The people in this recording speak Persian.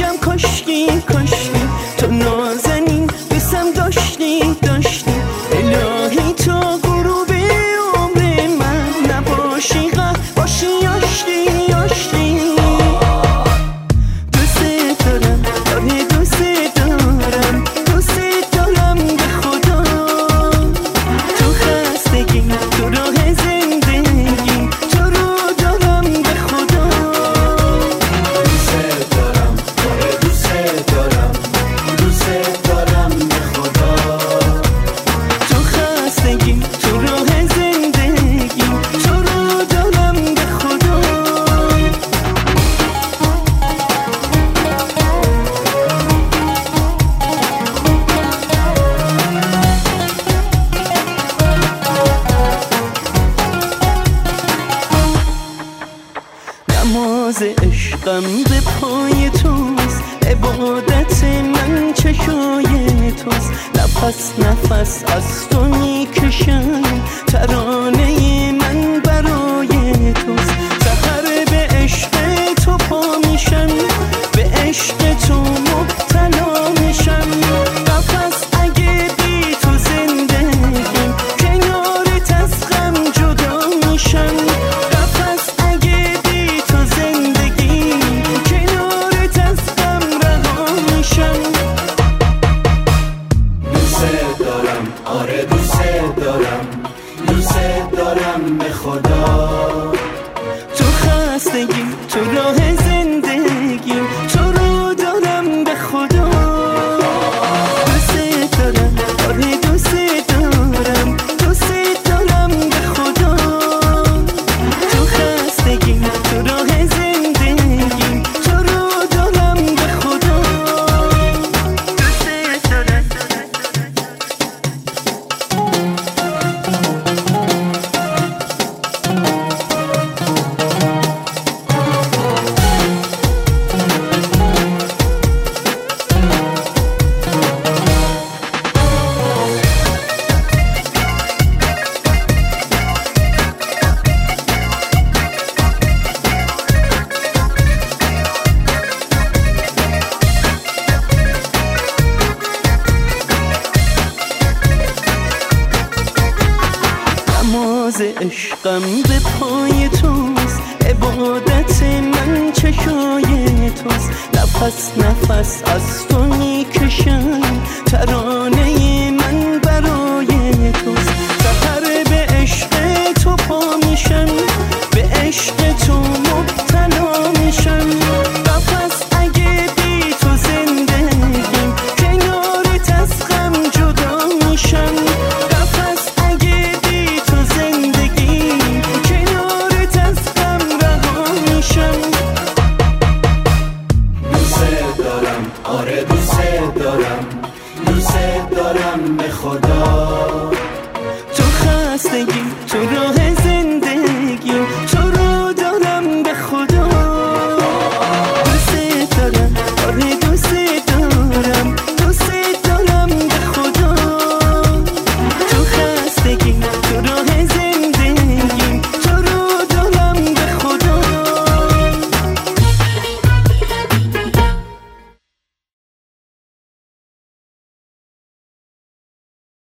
میگم کاشکی کاشکی تو نازنین دوستم داشتی الهی تو غروب عمر من نباشی باشی آشتی دوست دارم آره دوست دارم به خدا تو خستگی تو راه زندگی تو رو دارم به خدا دوست دارم آره دوست دارم به خدا تو خستگی تو راه زندگی تو رو دارم به خدا نماز عشقم به پای توست عبادت من چشای توست نفس از تو میکشم ترانه من برای توست سحر به عشق تو پا میشم به عشق تو مبتلا میشم نفس اگه بی تو زندگیم کنارت از غم جدا میشم نفس اگه بی تو زندگیم کنارت از غم رها میشم دوست دارم آره دوست دارم به خدا تو خستگی تو راه زندگی تو رو دارم به خدا دوست دارم آره دوست دارم به خدا تو خستگی تو راه زندگی تو رو دارم به خدا دوست دارم نماز عشقم به پای توست عبادت من چشای توست نفس از تو میکشم ترانه من برای توست سحر به عشق تو پا میشم به عشق تو مبتلا میشم نفس اگه بی تو زندگیم کنارت از غم جدا میشم نفس اگه بی تو زندگیم کنارت از غم رها میشم دوست دارم آره دوست دارم به خدا تو خستگی تو راه